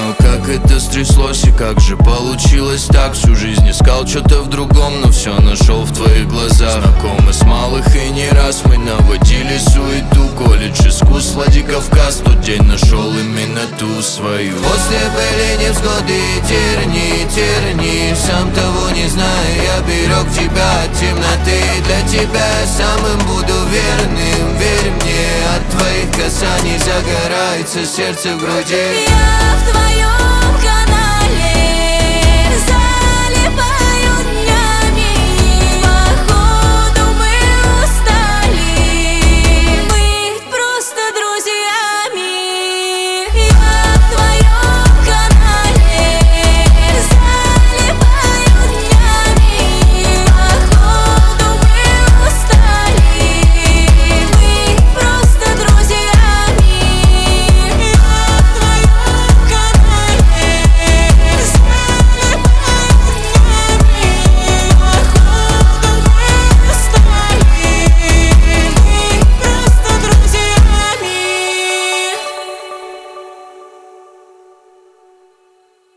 понял, как это стряслось и как же получилось так. Всю жизнь искал что-то в другом, но все нашел в твоих глазах. Знакомы с малых и не раз мы наводили суету. Колледж искусств, Владикавказ, тот день нашел именно ту свою. После были невзгоды и терни, сам того не зная, я берег тебя от темноты. Для тебя я самым буду верным, верь мне, от твоих касаний загорается сердце в груди.